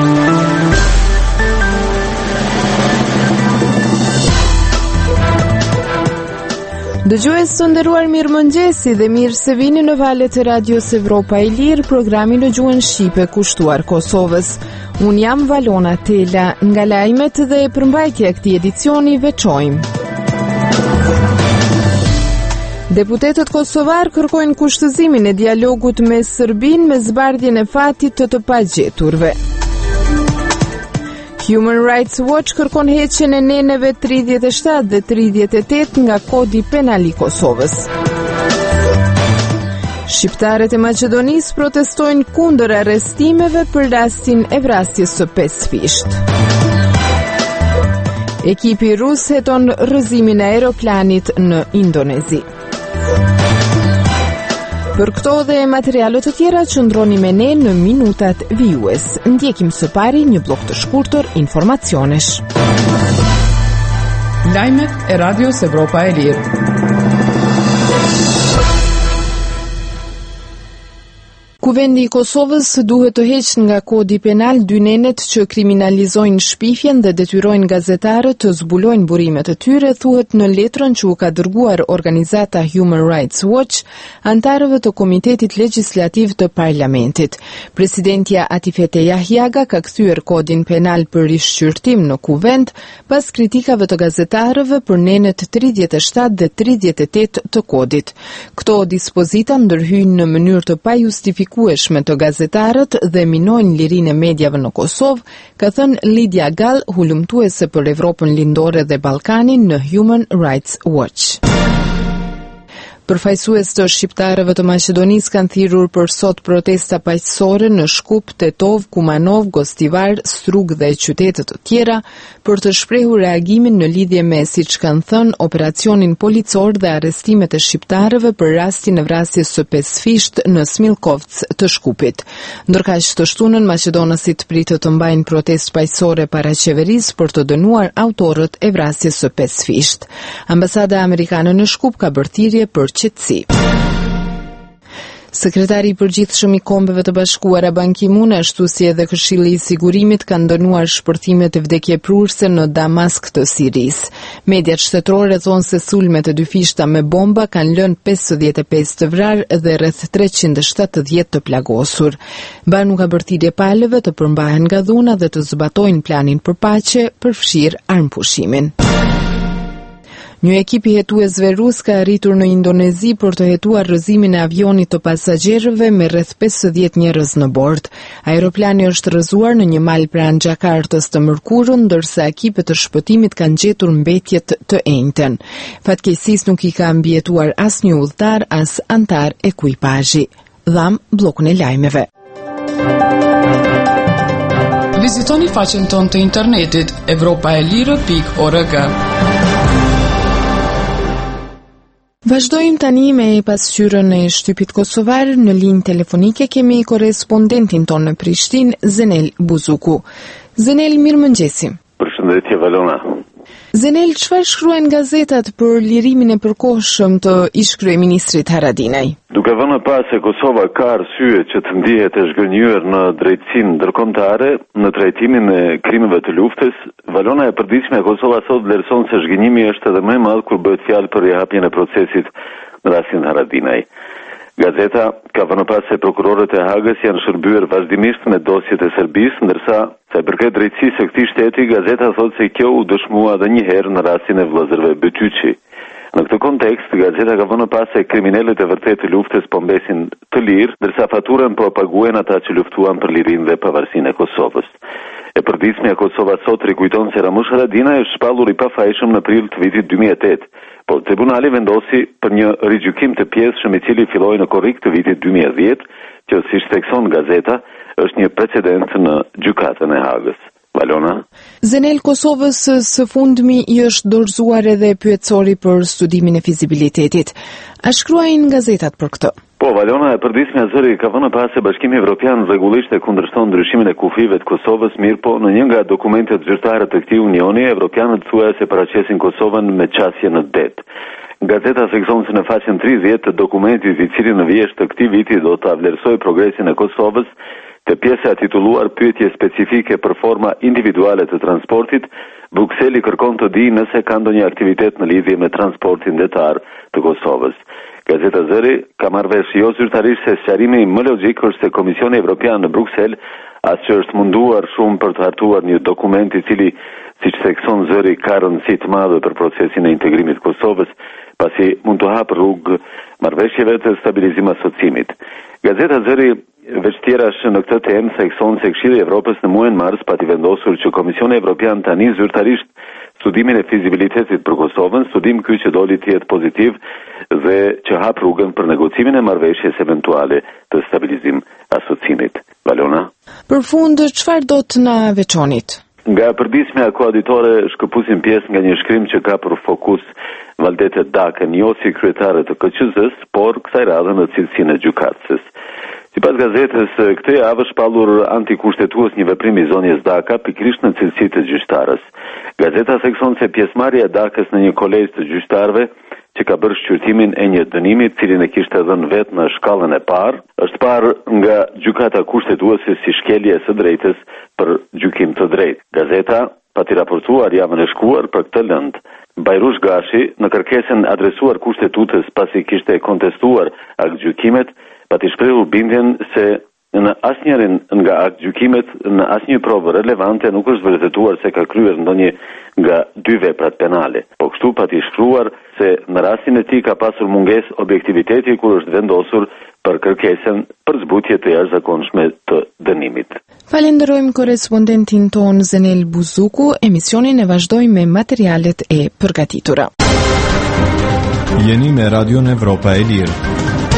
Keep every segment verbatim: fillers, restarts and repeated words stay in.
Dëgjues të nderuar, mirëmëngjesi dhe mirë se vini në valët e Radios Evropa e Lirë, programi në gjuhën shqipe kushtuar Kosovës. Un jam Valona Tela, nga lajmet dhe përmbajtja e këtij edicioni veçojmë. Deputetët kosovar kërkojnë kushtëzimin e dialogut me Serbinë me zbardhjen e fatit të të pagjeturve. Human Rights Watch kërkon heqjen e neneve tridhjetë e shtatë dhe tridhjetë e tetë nga Kodi Penal i Kosovës. Shqiptarët e Maqedonisë protestojnë kundër arrestimeve për rastin e vrasjes së pesë fisht. Ekipi rus heton rrëzimin e aeroplanit në Indonezi. Për këto dhe materialet të tjera qëndroni me ne në minutat vijues. Ndjekim së pari një blok të shkurtër informacionesh. Lajmet e Radios Evropa e Lirë. Kuvendi i Kosovës duhet të heqë nga Kodi Penal dy nenet që kriminalizojnë shpifjen dhe detyrojnë gazetarët të zbulojnë burimet e tyre, thuhet në letrën që u ka dërguar organizata Human Rights Watch antarëve të Komitetit Legjislativ të Parlamentit. Presidentja Atifete Jahjaga ka kthyer Kodin Penal për rishqyrtim në kuvend pas kritikave të gazetarëve për nenet tridhjetë e shtatë dhe tridhjetë e tetë të kodit. Këto dispozita ndërhyjnë në mënyrë të pajustifikueshme të gazetarët dhe minojnë lirinë e mediave në Kosovë, ka thënë Lidia Gall, hulumtuese për Evropën Lindore dhe Ballkanin në Human Rights Watch. Përfaqësues të shqiptarëve të Maqedonisë kanë thirrur për sot protesta paqësore në Shkup, Tetov, Kumanov, Gostivar, Strug dhe qytete të tjera për të shprehur reagimin në lidhje me, siç kanë thënë, operacionin policor dhe arrestimet e shqiptarëve për rastin e vrasjes së pesë fisht në Smilkovc të Shkupit. Ndërkaq të shtunën maqedonësit pritet të mbajnë protestë paqësore para qeverisë për të dënuar autorët e vrasjes së pesë fisht. Ambasada amerikane në Shkup ka bërë thirrje për qetësi. Sekretari i përgjithshëm i Kombeve të Bashkuara Ban Ki-moon, ashtu si edhe Këshilli i Sigurimit kanë dënuar shpërtimet e vdekjeprurse në Damask të Sirisë. Mediat shtetërore thonë se sulmet e dy fishta me bomba kanë lënë pesëdhjetë e pesë të vrarë dhe rreth treqind e shtatëdhjetë të plagosur. Banu ka bërë thirrje palëve të përmbahen nga dhuna dhe të zbatojnë planin për paqe, përfshirë armëpushimin. Një ekip i hetuesve rus ka arritur në Indonezi për të hetuar rrëzimin e avionit të pasagjerëve me rreth pesëdhjetë njerëz në bord. Aeroplani është rrëzuar në një mal pranë Xhakartës të mërkurën, ndërsa ekipet të shpëtimit kanë gjetur mbetjet të enjten. Fatkeqësisht nuk i ka mbijetuar asnjë udhëtar as antar ekuipazhi. Dham bllokun e lajmeve. Vizitoni faqen tonë të internetit evropaelire pikë org. Vazhdojmë tani me pasqyrën e shtypit kosovar. Në linjë telefonike kemi korrespondentin tonë në Prishtinë, Zenel Buzuku. Zenel, mirëmëngjesi. Përshëndetje Valona. Zenel, çfarë shkruajnë gazetat për lirimin e përkohshëm të ish-kryeministrit Haradinaj? Duke vënë pas se Kosova ka arsye që të ndihet e zhgënjur në drejtësinë ndërkombëtare në trajtimin e krimeve të luftës, Valona e përditshme e Kosova sot vlerëson se zhgënjimi është edhe më i madh kur bëhet fjalë për rihapjen e procesit në rastin Haradinaj. Gazeta ka vënë pas se prokurorët e Hagës janë shërbyer vazhdimisht me dosjet e Serbisë, ndërsa sa i përket drejtësisë së këtij shteti, gazeta thotë se kjo u dëshmua edhe një herë në rastin e vëllezërve Beqyçi. Në këtë kontekst, gazeta ka vënë pas se kriminalët e vërtetë të luftës po mbesin të lirë, ndërsa faturën po paguajnë ata që luftuan për lirinë dhe pavarësinë e Kosovës. E përditshmja Kosova sot rikujton se Ramush Haradinaj është shpallur i pafajshëm në prill të vitit dy mijë e tetë, po tribunali vendosi për një rigjykim të pjesëshëm i cili filloi në korrik të vitit dy mijë e dhjetë, që siç thekson gazeta, është një precedent në gjykatën e Hagës. Valona. Zenel, Kosovës së fundmi i është dorëzuar edhe pyetësori për studimin e fizibilitetit. A shkruajnë gazetat për këtë? Po, Valona, e përditshmja zëri ka vënë pas se Bashkimi Evropian rregullisht e kundërshton ndryshimin e kufive të Kosovës, mirë po në një nga dokumentet zyrtare të këtij unioni, evropianët thuajnë se paraqesin Kosovën me qasje në det. Gazeta thekson se në faqen tridhjetë të dokumentit i cili në vjesht të këtij viti do ta vlerësojë progresin e Kosovës, Te pjesa titulluar pyetje specifike për forma individuale të transportit, Brukseli kërkon të di nëse ka ndonjë aktivitet në lidhje me transportin detar të Kosovës. Gazeta Zëri ka marrë vesh jo zyrtarisht se sqarimi më logjik është se Komisioni Evropian në Bruksel as që është munduar shumë për të hartuar një dokument i cili, siç thekson Zëri, ka rëndësi të madhe për procesin e integrimit të Kosovës, pasi mund të hapë rrugë marrëveshjeve të stabilizim asociimit. Gazeta Zëri veç tjerash në këtë temë thekson se Këshilli i Evropës në muajin mars pati vendosur që Komisioni Evropian tani zyrtarisht studimin e fizibilitetit për Kosovën, studim ky që doli të jetë pozitiv dhe që hap rrugën për negocimin e marrëveshjes eventuale të stabilizim asociimit. Valona. Për fund, çfarë do të na veçonit? Nga përdismja koaditore shkëpusim pjesë nga një shkrim që ka për fokus Valdete Dakën, jo si kryetare të K Q Z-s, por kësaj radhe në cilësinë e gjykatëses. Sipas gazetës, këtë javë shpallur antikushtetues një veprim i zonjës Daka pikërisht në cilësi të gjyqtarës. Gazeta thekson se pjesëmarrja e Dakës në një kolegj të gjyqtarëve që ka bërë shqyrtimin e një dënimi të cilin e kishte dhënë vetë në shkallën e parë, është parë nga gjykata kushtetuese si shkelje së drejtës për gjykim të drejtë. Gazeta pati raportuar javën e shkuar për këtë lëndë. Bajrush Gashi, në kërkesën adresuar kushtetutës pasi kishte kontestuar aktgjykimet, pati shprehur bindjen se në asnjërin nga aktgjykimet, në asnjë provë relevante nuk është vërtetuar se ka kryer ndonjë nga dy veprat penale. Po kështu pati shkruar se në rastin e tij ka pasur mungesë objektiviteti kur është vendosur për kërkesën për zbutje të jashtëzakonshme të dënimit. Falenderojmë korrespondentin ton Zenel Buzuku. Emisionin e vazhdojmë me materialet e përgatitura. Jeni me Radion Evropa e Lirë.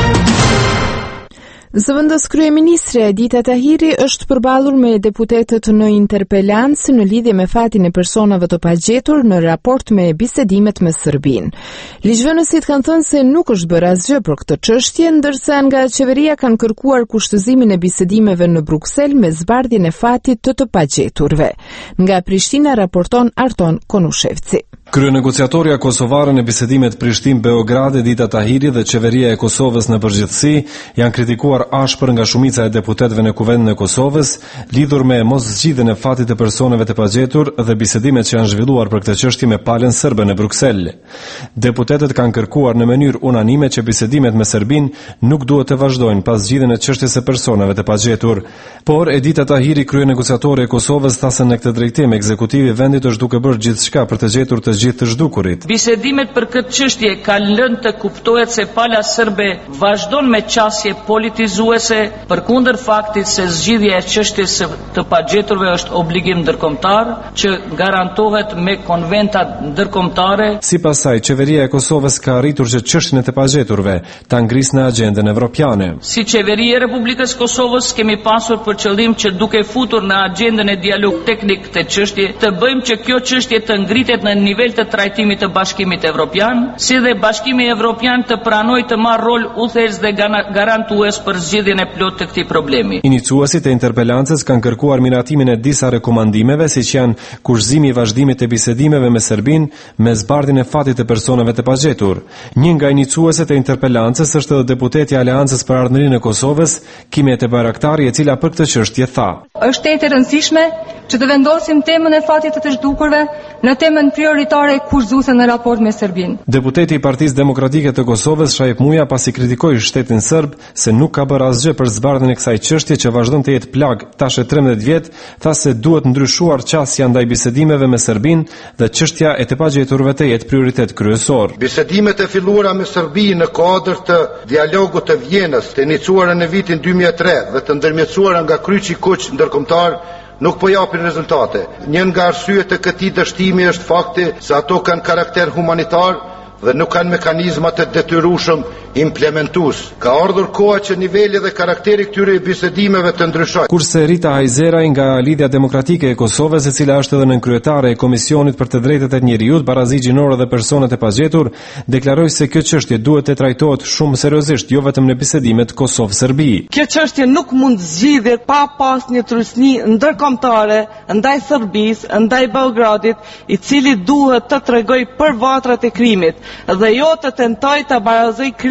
Zëvendës kryeministre Edita Tahiri është përballur me deputetët në interpelancë në lidhje me fatin e personave të pagjetur në raport me bisedimet me Serbinë. Ligjvënësit kanë thënë se nuk është bërë asgjë për këtë çështje, ndërsa nga qeveria kanë kërkuar kushtëzimin e bisedimeve në Bruksel me zbardhjen e fatit të të pagjeturve. Nga Prishtina raporton Arton Konushevci. Kryenegociatorja kosovare në bisedimet Prishtinë-Beograd Edita Tahiri dhe qeveria e Kosovës në përgjithësi janë kritikuar ashpër nga shumica e deputetëve në Kuvendin e Kosovës lidhur me moszgjidhjen e fatit të personave të pagjetur dhe bisedimet që janë zhvilluar për këtë çështje me palën serbe në Bruksel. Deputetët kanë kërkuar në mënyrë unanime që bisedimet me Serbinë nuk duhet të vazhdojnë pas zgjidhjen e çështjes së personave të pagjetur. Por Edita Tahiri, kryenegociatore e Kosovës, tha se në këtë drejtim ekzekutivi i vendit është duke bërë gjithçka për të gjetur të gjithë të zhdukurit. Bisedimet për këtë çështje kanë lënë të kuptohet se pala serbe vazhdon me qasje politizuese përkundër faktit se zgjidhja e çështjes së të pagjeturve është obligim ndërkombëtar që garantohet me konventa ndërkombëtare. Sipas saj, qeveria e Kosovës ka arritur që çështjen e të pagjeturve ta ngrisë në agjendën evropiane. Si qeveri e Republikës Kosovës kemi pasur për qëllim që duke futur në agjendën e dialog teknik këtë çështje të bëjmë që kjo çështje të ngritet në nivel të trajtimit të Bashkimit Evropian, si dhe Bashkimi Evropian të pranojë të marrë rol udhëheqës dhe garantues për zgjidhjen e plotë të këtij problemi. Iniciuesit e interpelancës kanë kërkuar miratimin e disa rekomandimeve, siç janë kurzimi i vazhdimit të bisedimeve me Serbinë me zbardhjen e fatit të personave të pagjetur. Një nga iniciuesit e interpelancës është edhe deputeti i Aleancës për Ardhmërinë e Kosovës, Kimet e Bayraktari, e cila për këtë çështje tha: Është e rëndësishme që të vendosim temën e fatit të të zhdukurve në temën prioritare kurzuese në raport me Serbinë. Deputeti i Partisë Demokratike të Kosovës, Shaip Muja, pasi kritikoi shtetin serb se nuk ka bërë asgjë për zbardhjen e kësaj çështje që vazhdon të jetë plag tash e trembëdhjetë vjet, tha se duhet ndryshuar qasja ndaj bisedimeve me Serbinë dhe çështja e të pagjeturve të jetë prioritet kryesor. Bisedimet e filluara me Serbinë në kuadër të dialogut të Vjenës, të iniciuara në vitin dy mijë e tre dhe të ndërmjetësuara nga Kryqi i Kuq ndërkombëtar nuk po japin rezultate. Një nga arsyet e këtij dështimi është fakti se ato kanë karakter humanitar dhe nuk kanë mekanizma të detyrueshëm implementues. Ka ardhur koha që niveli dhe karakteri këtyre bisedimeve të ndryshojë. Kurse Rita Hajzeraj nga Lidhja Demokratike e Kosovës, e cila është edhe nënkryetare e Komisionit për të Drejtat e Njerëzit, Barazi Gjinore dhe Personat e Pagjetur, deklaroi se kjo çështje duhet të trajtohet shumë seriozisht, jo vetëm në bisedimet Kosovë-Serbi. Kjo çështje nuk mund zgjidhet pa pas një trysni ndërkombëtare ndaj Serbisë, ndaj Beogradit, i cili duhet të tregojë për vatrat e krimit dhe jo të tentojë të barazojë krimin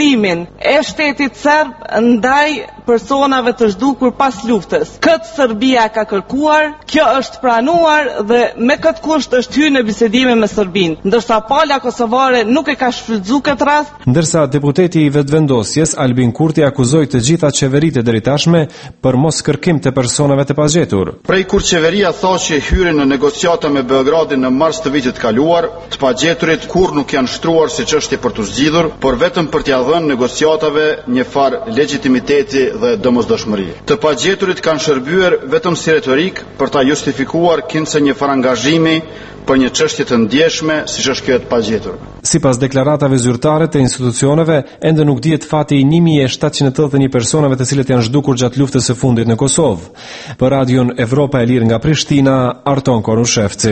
vendimin e shtetit serb ndaj personave të zhdukur pas luftës. Këtë Serbia ka kërkuar, kjo është pranuar dhe me këtë kusht është hyrë në bisedime me Serbinë, ndërsa pala kosovare nuk e ka shfrytzuar këtë rast. Ndërsa deputeti i vetvendosjes Albin Kurti akuzoi të gjitha qeveritë deri tashme për mos kërkim të personave të pagjetur. Prej kur qeveria tha që hyrën në negociata me Beogradin në mars të vitit kaluar, të pagjeturit kur nuk janë shtruar si çështje për të zgjidhur, por vetëm për t'ia dhënë negociatave një far legitimiteti dhe domosdoshmëri. Të pagjeturit kanë shërbyer vetëm si retorik për ta justifikuar kinse një far angazhimi për një çështje të ndjeshme siç është kjo e pagjetur. Sipas deklaratave zyrtare të institucioneve, ende nuk dihet fati i një mijë e shtatëqind e tetëdhjetë e një personave të cilët janë zhdukur gjatë luftës së fundit në Kosovë. Për Radion Evropa e Lirë nga Prishtina, Arton Korushevci.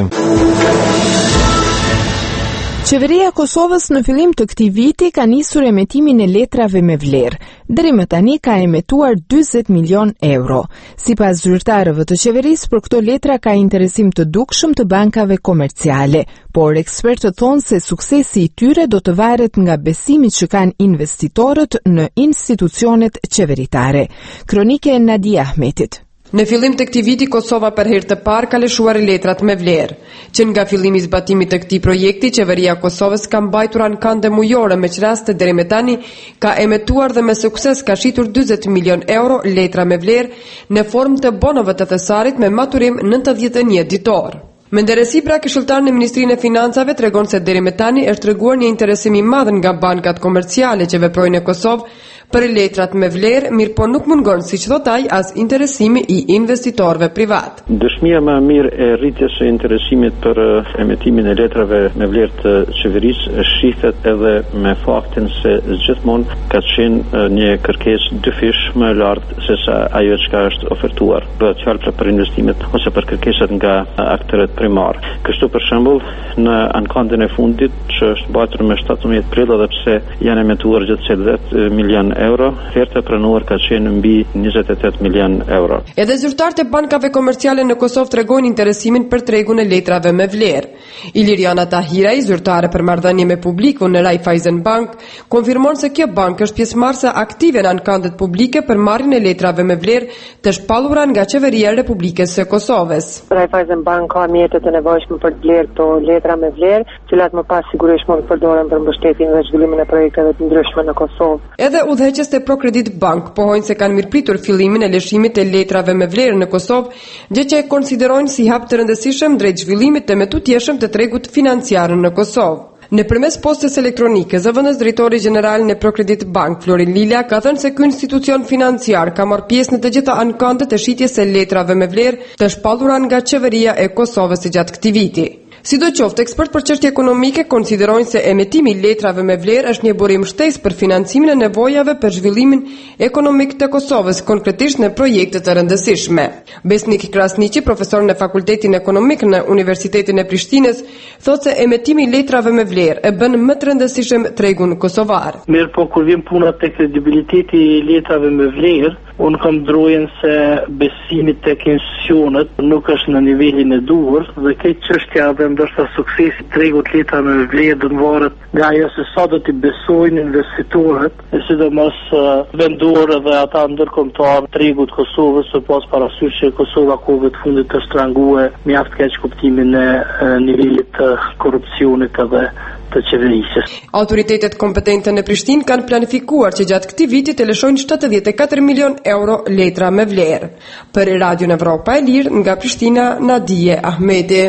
Qeveria e Kosovës në fillim të këtij viti ka nisur emetimin e letrave me vlerë. Deri më tani ka emetuar dyzet milion euro. Sipas zyrtarëve të qeverisë, për këto letra ka interesim të dukshëm të bankave komerciale, por ekspertët thonë se suksesi i tyre do të varet nga besimi që kanë investitorët në institucionet qeveritare. Kronike e Nadia Ahmetit. Në fillim të këtij viti, Kosova për herë të parë ka lëshuar letrat me vlerë, që nga fillimi i zbatimit të këtij projekti, qeveria e Kosovës ka mbajtur ankande mujore, me që raste deri më tani ka emetuar dhe me sukses ka shitur dyzet milion euro letra me vlerë në formë të bonove të thesarit me maturim nëntëdhjetë e një ditor. Menderesi pra këshilltar në Ministrinë e Financave tregon se deri më tani është treguar një interesim i madh nga bankat komerciale që veprojnë në Kosovë për letrat me vlerë, mirë po nuk mungon, siç thot ai, as interesimi i investitorëve privat. Dëshmia më e mirë e rritjes së interesimit për emetimin e letrave me vlerë të qeverisë shihet edhe me faktin se gjithmonë ka qenë një kërkesë dyfish më e lartë se sa ajo që është ofertuar. Bëhet fjalë për investimet ose për kërkesat nga aktorët primar. Kështu për shembull, në ankandin e fundit që është mbajtur me shtatëmbëdhjetë prill, edhe pse janë emetuar gjithsej dhjetë milion euro, oferta pranuar ka qenë mbi njëzet e tetë milion euro. Edhe zyrtarët e bankave komerciale në Kosovë tregojnë interesimin për tregun e letrave me vlerë. Iliriana Tahiraj, zyrtare për marrëdhënie me publikun në Raiffeisen Bank, konfirmon se kjo bank është pjesëmarrëse aktive në ankandet publike për marrjen e letrave me vlerë të shpallura nga qeveria e Republikës së Kosovës. Raiffeisen Bank ka mjetet e nevojshme për të blerë këto letra me vlerë, të cilat më pas sigurisht mund të përdoren për mbështetjen dhe zhvillimin e projekteve të ndryshme në Kosovë. Edhe udhëheqës të Procredit Bank pohojnë se kanë mirëpritur fillimin e lëshimit të letrave me vlerë në Kosovë, gjë që e konsiderojnë si hap të rëndësishëm drejt zhvillimit të metutjeshëm të tregut financiar në Kosovë. Nëpërmes postës elektronike, zëvendës drejtori gjeneral në Procredit Bank, Florin Lila, ka thënë se ky institucion financiar ka marrë pjesë në të gjitha ankandet e shitjes së letrave me vlerë të shpallura nga qeveria e Kosovës gjatë këtij viti. Sidoqoftë, ekspert për çështje ekonomike konsiderojnë se emetimi i letrave me vlerë është një burim shtesë për financimin e nevojave për zhvillimin ekonomik të Kosovës, konkretisht në projekte të rëndësishme. Besnik Krasniqi, profesor në Fakultetin Ekonomik në Universitetin e Prishtinës, thotë se emetimi i letrave me vlerë e bën më të rëndësishëm tregun kosovar. Mirë, po kur vjen puna te kredibiliteti i letrave me vlerë, unë kam drojën se besimi tek institucionet nuk është në nivelin e duhur dhe këtë çështja dhe ndoshta suksesi tregut letra me vlerë do të varet nga ajo se sa do t'i besojnë investitorët, e sidomos vendorë dhe ata ndërkombëtar tregut Kosovës, pas parasysh që Kosova kohëve të fundit është tranguar mjaft keq kuptimin e nivelit të korrupsionit edhe të qeverisë. Autoritetet kompetente në Prishtinë kanë planifikuar që gjatë këtij viti të lëshojnë shtatëdhjetë e katër milion euro letra me vlerë. Për Radion Evropa e Lirë nga Prishtina, Nadije Ahmeti.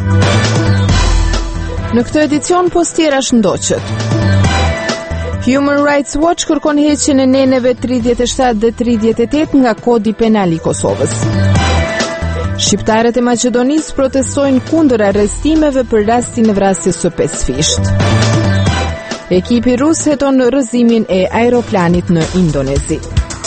Në këtë edicion postiera shëndoqët. Human Rights Watch kërkon heqjen e neneve tridhjetë e shtatë dhe tridhjetë e tetë nga Kodi Penal i Kosovës. Shqiptarët e Maqedonisë protestojnë kundër arrestimeve për rastin e vrasjes së pesë fisht. Ekipi rus heton rrëzimin e aeroplanit në Indonezi.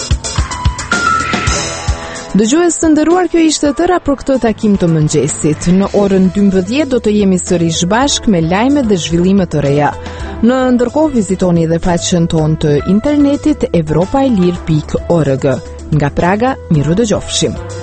Dëgjues të nderuar, kjo ishte tëra për këtë takim të mëngjesit. Në orën dymbëdhjetë do të jemi sërish bashk me lajme dhe zhvillime të reja. Në ndërkohë vizitoni edhe faqen tonë të internetit evropaelir pikë org. Nga Praga, miru dëgjofshim.